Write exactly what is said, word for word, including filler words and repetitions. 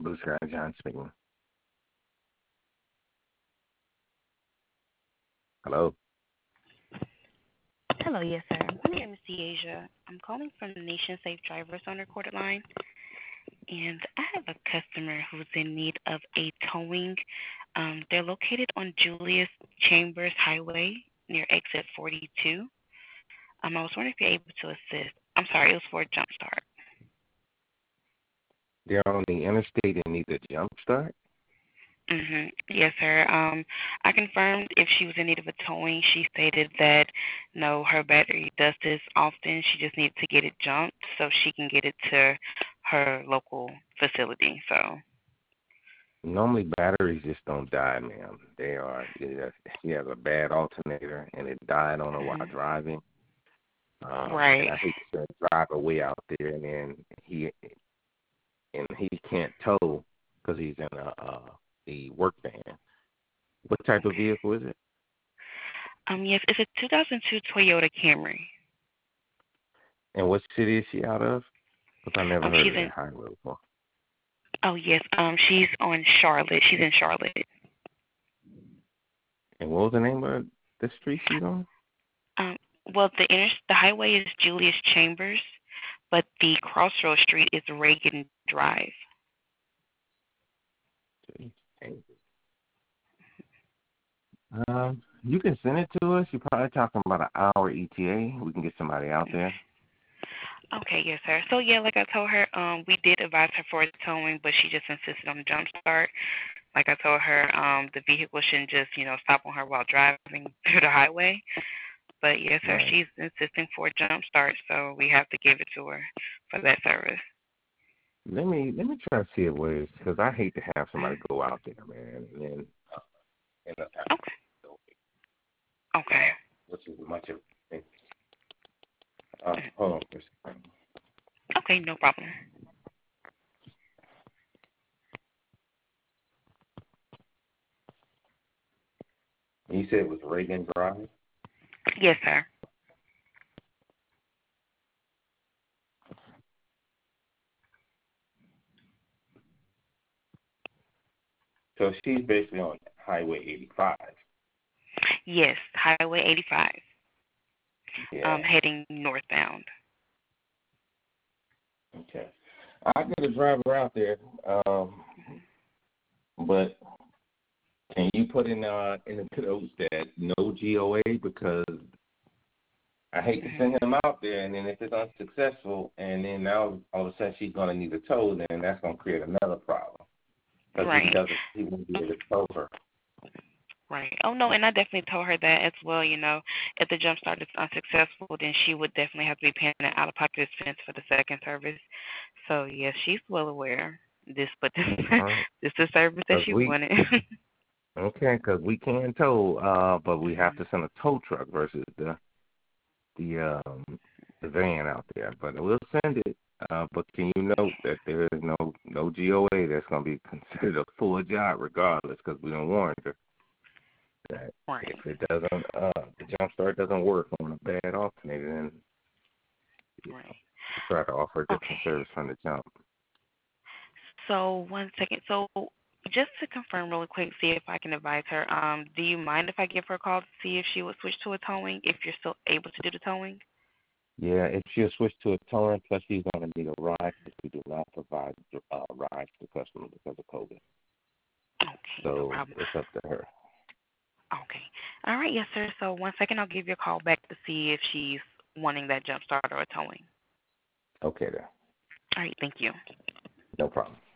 Blue Sky John speaking. Hello. Hello, yes, sir. My name is Deasia. I'm calling from Nation Safe Drivers on recorded line, and I have a customer who's in need of a towing. Um, they're located on Julius Chambers Highway near exit forty-two. Um, I was wondering if you're able to assist. I'm sorry, it was for a jump start. They're on the interstate and need a jump start. Mm-hmm. Yes, sir. Um, I confirmed if she was in need of a towing. She stated that no, her battery does this often. She just needs to get it jumped so she can get it to her local facility. So, Normally batteries just don't die, ma'am. They are. She has a bad alternator and it died on her while hmm driving. Um, and right. I hate to drive her way out there and then he and he can't tow because he's in a uh, the work van. What type of vehicle is it? Um, yes, it's a two thousand two Toyota Camry. And what city is she out of? Because I never Um, heard she's of in. that highway before. Oh, yes. Um, she's on Charlotte. She's in Charlotte. And what was the name of the street she's on? Um, well, the inter- the highway is Julius Chambers, but the crossroad street is Reagan Drive. Um, you can send it to us. You're probably talking about an hour E T A. We can get somebody out there. Okay, yes, sir. So yeah, like I told her, um, we did advise her for a towing, but she just insisted on the jump start. Like I told her, um, the vehicle shouldn't just, you know, stop on her while driving through the highway. But yes, sir, Right. she's insisting for a jump start, so we have to give it to her for that service. Let me let me try to see it was because I hate to have somebody go out there, man, and then uh, end up having Okay. to go, Okay. uh, which is much of uh, hold on for a second. Okay, no problem. You said it was Reagan Drive. Yes, sir. So she's basically on Highway eighty-five. Yes, Highway eighty-five, Yeah. um, heading northbound. Okay. I get a driver out there, um, but can you put in uh in the notes that no G O A because I hate to send Mm-hmm. him out there and then if it's unsuccessful and then now all of a sudden she's gonna need a tow, then that's gonna create another problem because he Right. doesn't he won't be able to tow her. Right. Oh no, and I definitely told her that as well. You know, if the jump start is unsuccessful, then she would definitely have to be paying an out-of-pocket expense for the second service. So yes, she's well aware. This, but this, All right. this is the service that Because she we wanted. okay, because we can tow, uh, but we have Mhm. to send a tow truck versus the the um the van out there. But we'll send it. Uh, but can you note that there is no no G O A that's going to be considered a full job regardless because we don't warrant her that Right. if it doesn't uh the jump start doesn't work on a bad alternator, then you know Right. we try to offer a different Okay. service from the jump. So one second. So just to confirm really quick, see if I can advise her. Um, do you mind if I give her a call to see if she would switch to a towing? If you're still able to do the towing? Yeah, if she'll switch to a towing, plus she's going to need a ride because we do not provide uh, rides to customers because of COVID. Okay, no So problem. it's up to her. Okay. All right, yes, sir. So one second, I'll give you a call back to see if she's wanting that jump start or a towing. Okay, then. All right, thank you. No problem.